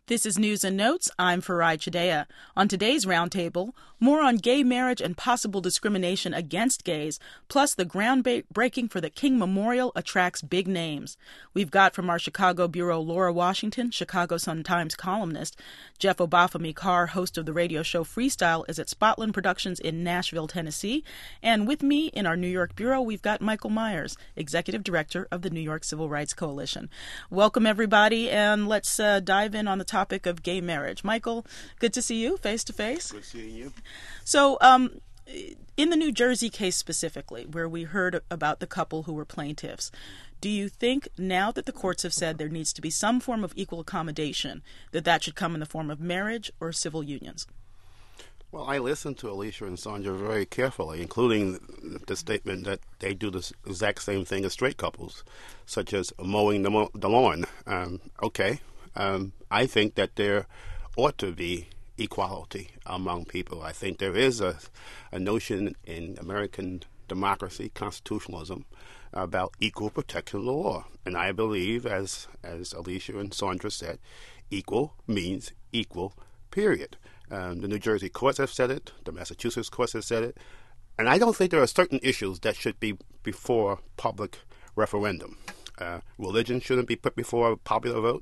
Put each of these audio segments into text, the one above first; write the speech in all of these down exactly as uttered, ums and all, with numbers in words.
This is News and Notes. I'm Farai Chidea. On today's roundtable, more on gay marriage and possible discrimination against gays, plus the groundbreaking for the King Memorial attracts big names. We've got from our Chicago bureau Laura Washington, Chicago Sun-Times columnist. Jeff Obafemi Carr, host of the radio show Freestyle, is at Spotland Productions in Nashville, Tennessee. And with me in our New York bureau, we've got Michael Myers, executive director of the New York Civil Rights Coalition. Welcome, everybody, and let's uh, dive in on the topic topic of gay marriage. Michael, good to see you face to face. Good seeing you. So, um, in the New Jersey case specifically, where we heard about the couple who were plaintiffs, do you think now that the courts have said there needs to be some form of equal accommodation, that that should come in the form of marriage or civil unions? Well, I listened to Alicia and Sandra very carefully, including the statement that they do the exact same thing as straight couples, such as mowing the, mo- the lawn. Um, okay. Um, I think that there ought to be equality among people. I think there is a, a notion in American democracy, constitutionalism, about equal protection of the law. And I believe, as as Alicia and Sandra said, equal means equal, period. Um, the New Jersey courts have said it. The Massachusetts courts have said it. And I don't think there are certain issues that should be before public referendum. Uh, religion shouldn't be put before a popular vote.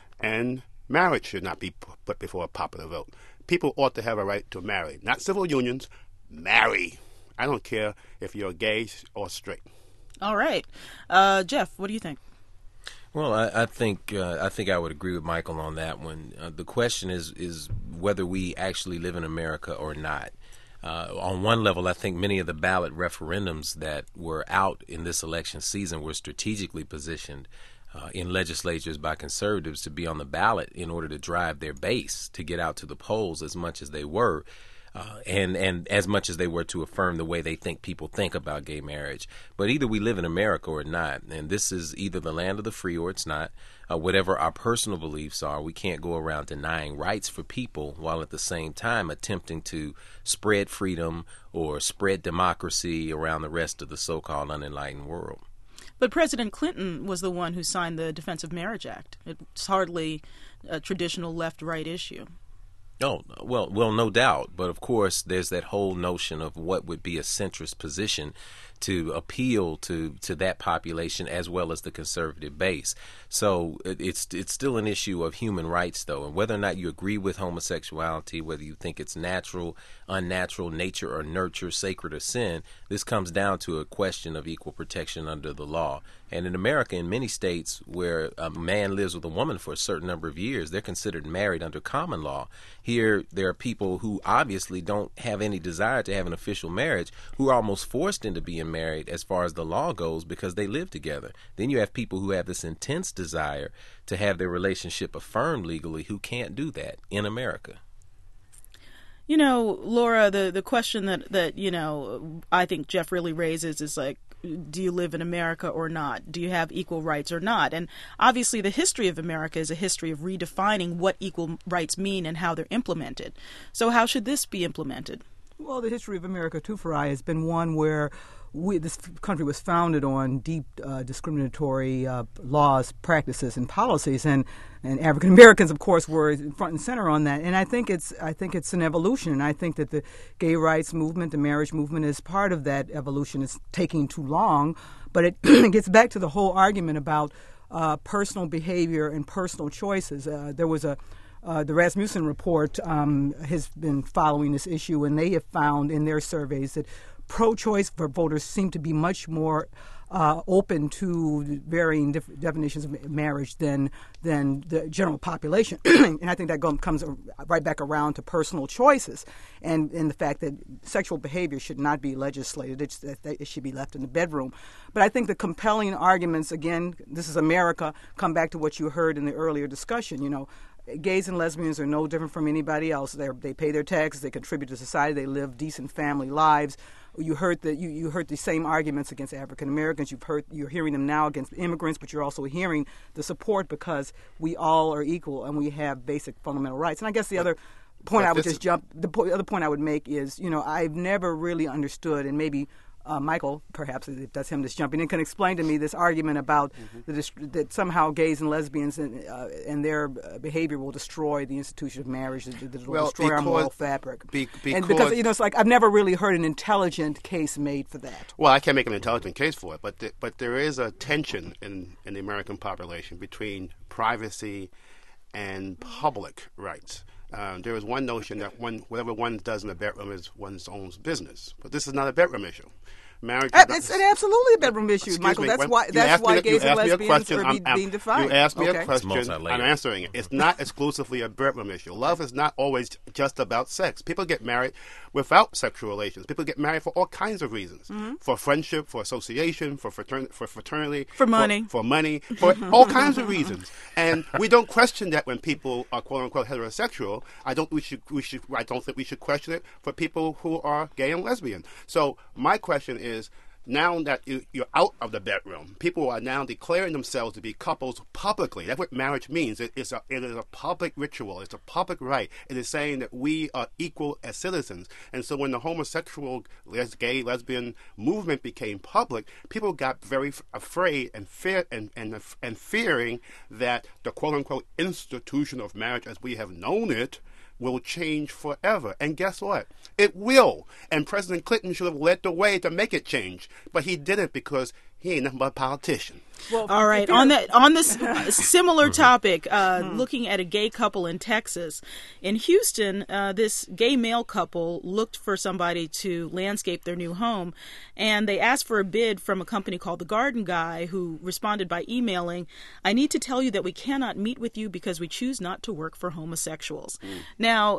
And marriage should not be put before a popular vote. People ought to have a right to marry. Not civil unions, marry. I don't care if you're gay or straight. All right. Uh, Jeff, what do you think? Well, I, I think uh, I think I would agree with Michael on that one. Uh, the question is is whether we actually live in America or not. Uh, on one level, I think many of the ballot referendums that were out in this election season were strategically positioned Uh, in legislatures by conservatives to be on the ballot in order to drive their base to get out to the polls as much as they were, uh, and, and as much as they were to affirm the way they think people think about gay marriage. But either we live in America or not, and this is either the land of the free or it's not. Uh, whatever our personal beliefs are, we can't go around denying rights for people while at the same time attempting to spread freedom or spread democracy around the rest of the so-called unenlightened world. But President Clinton was the one who signed the Defense of Marriage Act. It's hardly a traditional left-right issue. Oh, well, well, no doubt. But, of course, there's that whole notion of what would be a centrist position to appeal to, to that population as well as the conservative base. So it's it's still an issue of human rights, though. And whether or not you agree with homosexuality, whether you think it's natural, unnatural, nature or nurture, sacred or sin, this comes down to a question of equal protection under the law. And in America, in many states where a man lives with a woman for a certain number of years, they're considered married under common law. Here, there are people who obviously don't have any desire to have an official marriage who are almost forced into being married as far as the law goes because they live together. Then you have people who have this intense desire to have their relationship affirmed legally who can't do that in America. You know, Laura, the, the question that, that, you know, I think Jeff really raises is like, do you live in America or not? Do you have equal rights or not? And obviously the history of America is a history of redefining what equal rights mean and how they're implemented. So how should this be implemented? Well, the history of America, too, Farai, has been one where we, this country was founded on deep uh, discriminatory uh, laws, practices, and policies, and, and African Americans, of course, were front and center on that. And I think it's I think it's an evolution. And I think that the gay rights movement, the marriage movement, is part of that evolution. It's taking too long, but it gets back to the whole argument about uh, personal behavior and personal choices. Uh, there was a Uh, the Rasmussen report um, has been following this issue, and they have found in their surveys that pro-choice voters seem to be much more uh, open to varying dif- definitions of marriage than than the general population. And I think that go- comes right back around to personal choices and, and the fact that sexual behavior should not be legislated. It's, that it should be left in the bedroom. But I think the compelling arguments, again, this is America, come back to what you heard in the earlier discussion, you know, gays and lesbians are no different from anybody else. They they pay their taxes, they contribute to society, they live decent family lives. You heard the you, you heard the same arguments against African Americans. You've heard you're hearing them now against immigrants, but you're also hearing the support because we all are equal and we have basic fundamental rights. And I guess the other point I would just jump the po- other point I would make is, you know, I've never really understood, and maybe uh, Michael, perhaps if that's him that's jumping in, can explain to me this argument about mm-hmm. the dist- that somehow gays and lesbians and, uh, and their behavior will destroy the institution of marriage, that it will well, destroy because, our moral fabric. Be, because, and because, you know, it's like I've never really heard an intelligent case made for that. Well, I can't make an intelligent case for it, but the, but there is a tension in, in the American population between privacy and public rights. Um, there is one notion that one, whatever one does in the bedroom is one's own business, but this is not a bedroom issue. Marriage uh, it's an absolutely a bedroom issue, Excuse Michael. Me, that's when, why that's why me, gays and lesbians question, are be, I'm, being defined. You asked me okay. a question, I'm answering it. It's not exclusively a bedroom issue. Love is not always just about sex. People get married without sexual relations. People get married for all kinds of reasons. Mm-hmm. For friendship, for association, for fraternity, for, fraternity, for money. For, for money, for all kinds of reasons. And we don't question that when people are quote-unquote heterosexual. I don't, we should, we should, I don't think we should question it for people who are gay and lesbian. So my question is, now that you, you're out of the bedroom, people are now declaring themselves to be couples publicly. That's what marriage means. It is a, it is a public ritual. It's a public right. It is saying that we are equal as citizens. And so when the homosexual, les- gay, lesbian movement became public, people got very f- afraid and fear and, and, and fearing that the quote-unquote institution of marriage as we have known it will change forever. And guess what? It will. And President Clinton should have led the way to make it change. But he didn't because he ain't nothing but a politician. Well, all right. On that, on this similar topic, uh, looking at a gay couple in Texas, in Houston, uh, this gay male couple looked for somebody to landscape their new home, and they asked for a bid from a company called The Garden Guy, who responded by emailing, "I need to tell you that we cannot meet with you because we choose not to work for homosexuals." Mm. Now,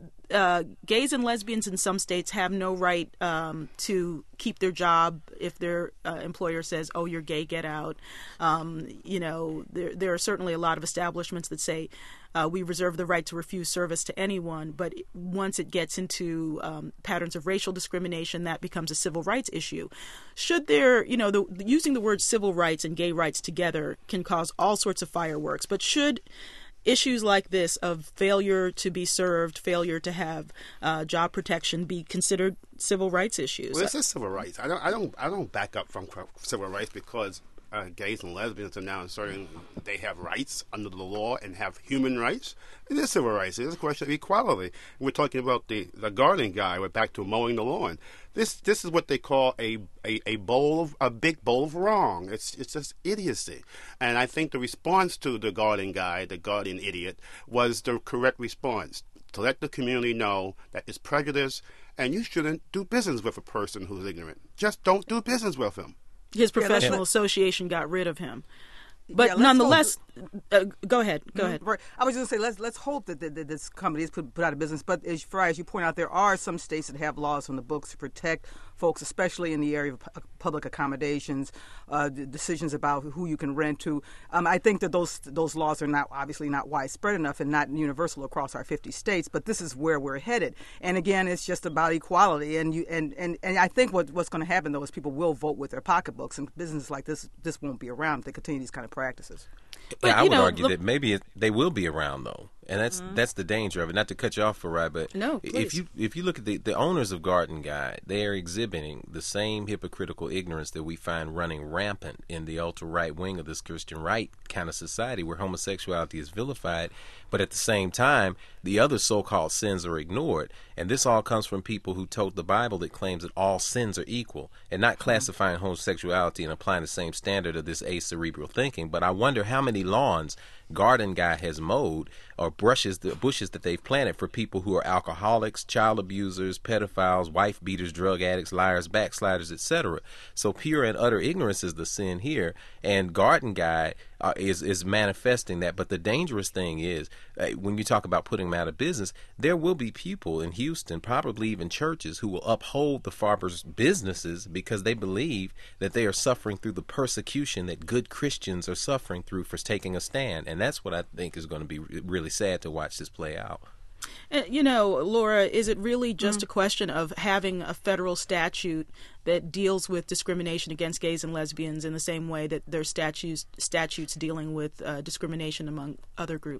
Uh, gays and lesbians in some states have no right um, to keep their job if their uh, employer says, "Oh, you're gay, get out." Um, you know, there there are certainly a lot of establishments that say uh, we reserve the right to refuse service to anyone. But once it gets into um, patterns of racial discrimination, that becomes a civil rights issue. Should there, you know, the, using the words civil rights and gay rights together can cause all sorts of fireworks. But should issues like this of failure to be served, failure to have uh, job protection be considered civil rights issues? Well, this is civil rights. I don't, I don't, I don't back up from civil rights because uh, gays and lesbians are now asserting they have rights under the law and have human rights. It is civil rights. It is a question of equality. We're talking about the, the garden guy. We're back to mowing the lawn. This this is what they call a, a, a bowl of a big bowl of wrong. It's it's just idiocy. And I think the response to the garden guy, the garden idiot, was the correct response. To let the community know that it's prejudice and you shouldn't do business with a person who's ignorant. Just don't do business with him. His professional yeah, association got rid of him. But yeah, nonetheless, uh, go ahead. Go mm-hmm. ahead. Right. I was just going to say, let's let's hope that, that, that this company is put, put out of business. But as far as you point out, there are some states that have laws on the books to protect folks, especially in the area of public accommodations, uh, decisions about who you can rent to. Um, I think that those those laws are not obviously not widespread enough and not universal across our fifty states. But this is where we're headed. And again, it's just about equality. And you and, and, and I think what what's going to happen though is people will vote with their pocketbooks, and businesses like this this won't be around if they continue these kind of practices. But, yeah, I would know, argue look, that maybe it, they will be around though, and that's mm-hmm. that's the danger of it. Not to cut you off, Farai, but no, if you if you look at the, the owners of Garden Guy, they are exhibiting the same hypocritical ignorance that we find running rampant in the ultra right wing of this Christian right kind of society, where homosexuality is vilified, but at the same time, the other so-called sins are ignored. And this all comes from people who told the Bible that claims that all sins are equal, and not classifying homosexuality and applying the same standard of this acerebral thinking. But I wonder how many lawns Garden Guy has mowed or brushes the bushes that they've planted for people who are alcoholics, child abusers, pedophiles, wife beaters, drug addicts, liars, backsliders, et cetera. So pure and utter ignorance is the sin here, and Garden Guy uh, is is manifesting that. But the dangerous thing is, uh, when you talk about putting them out of business, there will be people in Houston, probably even churches, who will uphold the Farber's businesses because they believe that they are suffering through the persecution that good Christians are suffering through for taking a stand. And that's what I think is going to be really sad to watch this play out. You know, Laura, is it really just mm-hmm. a question of having a federal statute that deals with discrimination against gays and lesbians in the same way that there's statutes statutes dealing with uh, discrimination among other groups?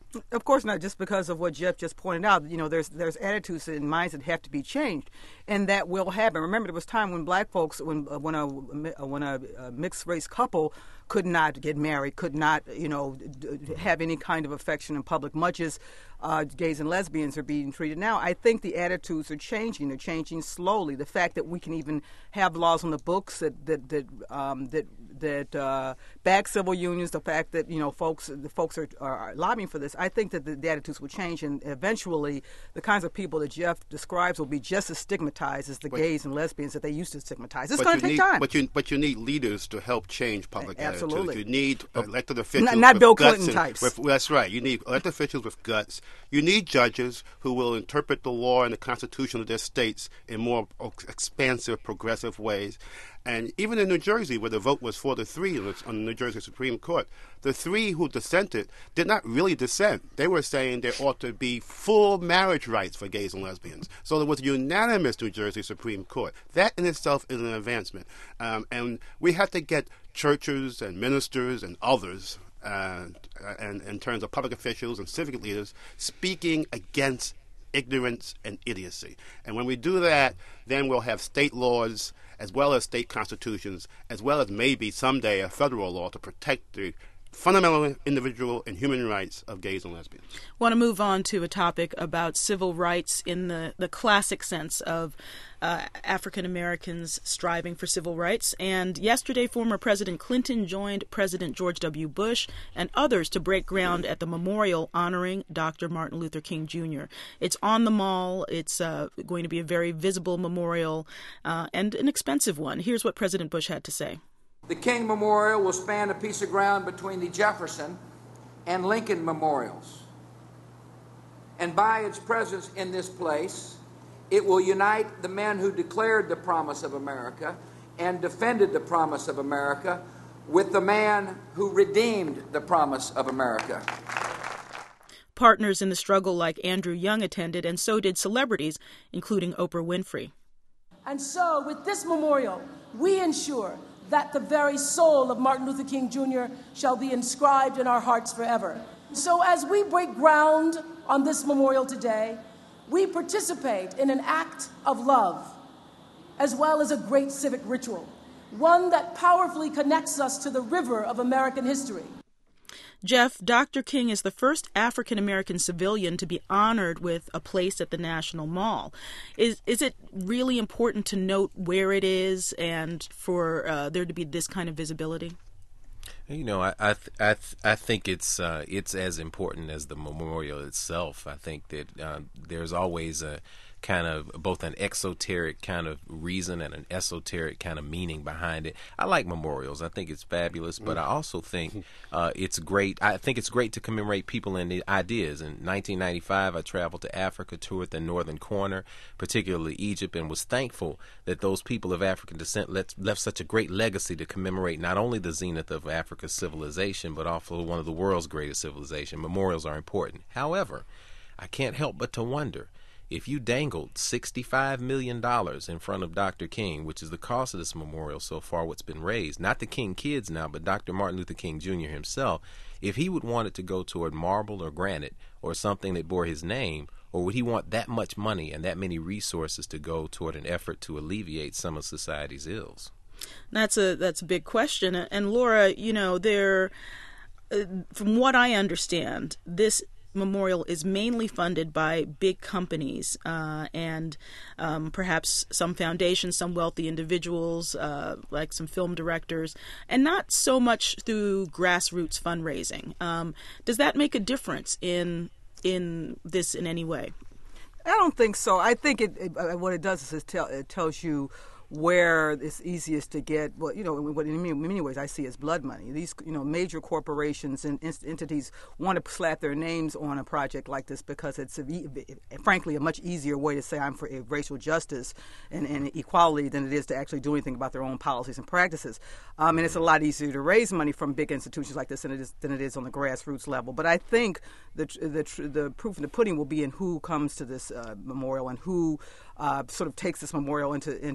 Of course not, just because of what Jeff just pointed out. You know, there's there's attitudes and minds that have to be changed, and that will happen. Remember, there was time when black folks, when uh, when a when a, a mixed race couple could not get married, could not, you know, d- have any kind of affection in public, much as uh, gays and lesbians are being treated now. I think the attitudes are changing. They're changing slowly. The fact that we can even have laws on the books that that that um, that that uh, back civil unions, the fact that, you know, folks the folks are, are lobbying for this, I think that the, the attitudes will change, and eventually the kinds of people that Jeff describes will be just as stigmatized as the but, gays and lesbians that they used to stigmatize. It's going to take need, time. But you but you need leaders to help change public Absolutely. attitudes. You need elected officials, not, not with Bill guts Clinton and, types. With, that's right. You need elected officials with guts. You need judges who will interpret the law and the Constitution of their states in more expansive, progressive ways. And even in New Jersey, where the vote was four to three on the New Jersey Supreme Court, the three who dissented did not really dissent. They were saying there ought to be full marriage rights for gays and lesbians. So there was a unanimous New Jersey Supreme Court. That in itself is an advancement. Um, and we have to get churches and ministers and others, uh, and in terms of public officials and civic leaders, speaking against ignorance and idiocy. And when we do that, then we'll have state laws as well as state constitutions, as well as maybe someday a federal law to protect the fundamental individual and human rights of gays and lesbians. I want to move on to a topic about civil rights in the, the classic sense of uh, African Americans striving for civil rights. And yesterday, former President Clinton joined President George W. Bush and others to break ground at the memorial honoring Doctor Martin Luther King Junior It's on the Mall. It's uh, going to be a very visible memorial uh, and an expensive one. Here's what President Bush had to say. The King Memorial will span a piece of ground between the Jefferson and Lincoln Memorials. And by its presence in this place, it will unite the men who declared the promise of America and defended the promise of America with the man who redeemed the promise of America. Partners in the struggle like Andrew Young attended, and so did celebrities, including Oprah Winfrey. And so, with this memorial, we ensure that the very soul of Martin Luther King Junior shall be inscribed in our hearts forever. So as we break ground on this memorial today, we participate in an act of love, as well as a great civic ritual, one that powerfully connects us to the river of American history. Jeff, Doctor King is the first African-American civilian to be honored with a place at the National Mall. Is is it really important to note where it is and for uh, there to be this kind of visibility? You know, I I th- I, th- I think it's uh, it's as important as the memorial itself. I think that uh, there's always a kind of both an exoteric kind of reason and an esoteric kind of meaning behind it. I like memorials. I think it's fabulous, but I also think uh, it's great. I think it's great to commemorate people and the ideas. In nineteen ninety-five, I traveled to Africa, toured the northern corner, particularly Egypt, and was thankful that those people of African descent left, left such a great legacy to commemorate not only the zenith of Africa's civilization, but also one of the world's greatest civilization. Memorials are important. However, I can't help but to wonder, if you dangled sixty-five million dollars in front of Doctor King, which is the cost of this memorial so far, what's been raised, not the King kids now, but Doctor Martin Luther King Junior himself, if he would want it to go toward marble or granite or something that bore his name, or would he want that much money and that many resources to go toward an effort to alleviate some of society's ills? That's a that's a big question. And Laura, you know, there, uh, from what I understand, this memorial is mainly funded by big companies uh, and um, perhaps some foundations, some wealthy individuals, uh, like some film directors, and not so much through grassroots fundraising. Um, does that make a difference in in this in any way? I don't think so. I think it, it what it does is it, tell, it tells you where it's easiest to get, well, you know, what in many, many ways I see as blood money. These, you know, major corporations and entities want to slap their names on a project like this because it's, a, frankly, a much easier way to say I'm for racial justice and, and equality than it is to actually do anything about their own policies and practices. Um, and it's a lot easier to raise money from big institutions like this than it is, than it is on the grassroots level. But I think the the, the proof in the pudding will be in who comes to this uh, memorial and who uh, sort of takes this memorial into into their heart.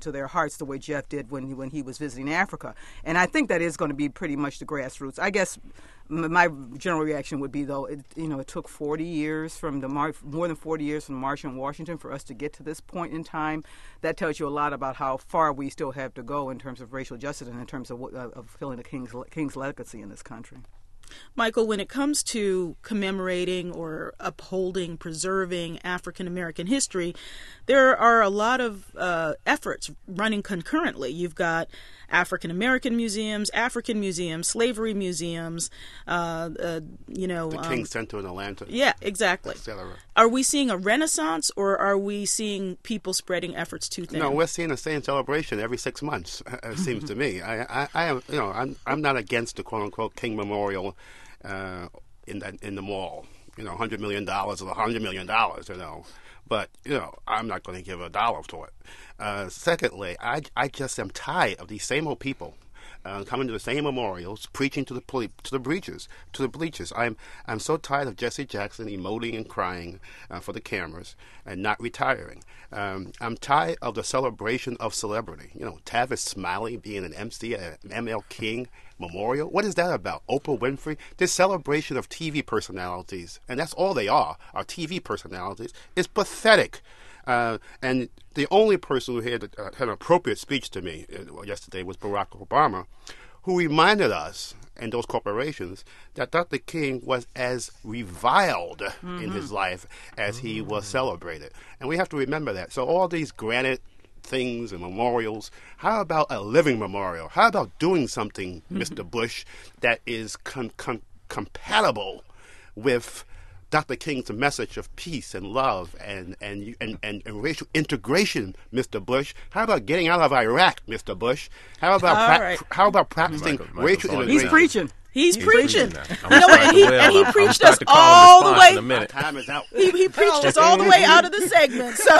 hearts the way Jeff did when he, when he was visiting Africa. And I think that is going to be pretty much the grassroots. I guess m- my general reaction would be, though, it, you know, it took forty years from the Mar- more than forty years from the March on Washington for us to get to this point in time. That tells you a lot about how far we still have to go in terms of racial justice and in terms of, uh, of fulfilling the King's King's legacy in this country. Michael, when it comes to commemorating or upholding, preserving African American history, there are a lot of uh, efforts running concurrently. You've got African American museums, African museums, slavery museums, uh, uh, you know. The um, King Center in Atlanta. Yeah, exactly. et cetera. Are we seeing a renaissance, or are we seeing people spreading efforts too thin? No, we're seeing the same celebration every six months. It seems to me. I, I, I am, you know, I'm, I'm not against the quote unquote King Memorial uh, in the in the mall. You know, one hundred million dollars or one hundred million dollars. You know, but you know, I'm not going to give a dollar to it. Uh, secondly, I, I just am tired of these same old people uh, coming to the same memorials, preaching to the poli- to the bleachers, to the bleachers. I'm I'm so tired of Jesse Jackson emoting and crying uh, for the cameras and not retiring. Um, I'm tired of the celebration of celebrity. You know, Tavis Smiley being an M C at an M L King Memorial. What is that about? Oprah Winfrey? This celebration of T V personalities, and that's all they are, are T V personalities, is pathetic. Uh, and the only person who had, uh, had an appropriate speech to me uh, yesterday was Barack Obama, who reminded us and those corporations that Doctor King was as reviled mm-hmm. in his life as he mm-hmm. was celebrated. And we have to remember that. So all these granite things and memorials, how about a living memorial? How about doing something, mm-hmm. Mister Bush, that is com- com- compatible with Doctor King's message of peace and love and and, and, and and racial integration, Mister Bush? How about getting out of Iraq, Mister Bush? How about pra- right. how about practicing Michael, racial Michael's integration? He's preaching. He's, He's preaching. preaching You know what? And he, and he I'm- preached I'm us start to call all a the response in way. a minute. Time is out. He, he preached us all the way out of the segment. So,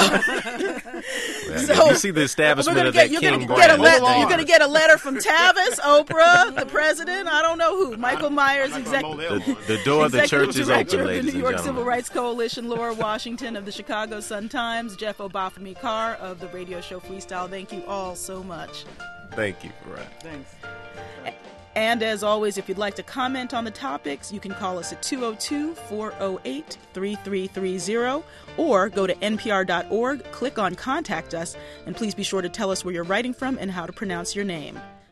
so you see the establishment we're gonna of get, that you're King gonna get a brand. le- You're going to get a letter from Tavis, Oprah, the president. I don't know who. Michael Myers, Like executive. The, the door of the Executive church is Director open, of the ladies New and York gentlemen. Civil Rights Coalition, Laura Washington of the Chicago Sun-Times, Jeff Obafemi Carr of the radio show Freestyle. Thank you all so much. Thank you, Farad. Thanks. And as always, if you'd like to comment on the topics, you can call us at two oh two, four oh eight, three three three oh or go to N P R dot org, click on Contact Us, and please be sure to tell us where you're writing from and how to pronounce your name.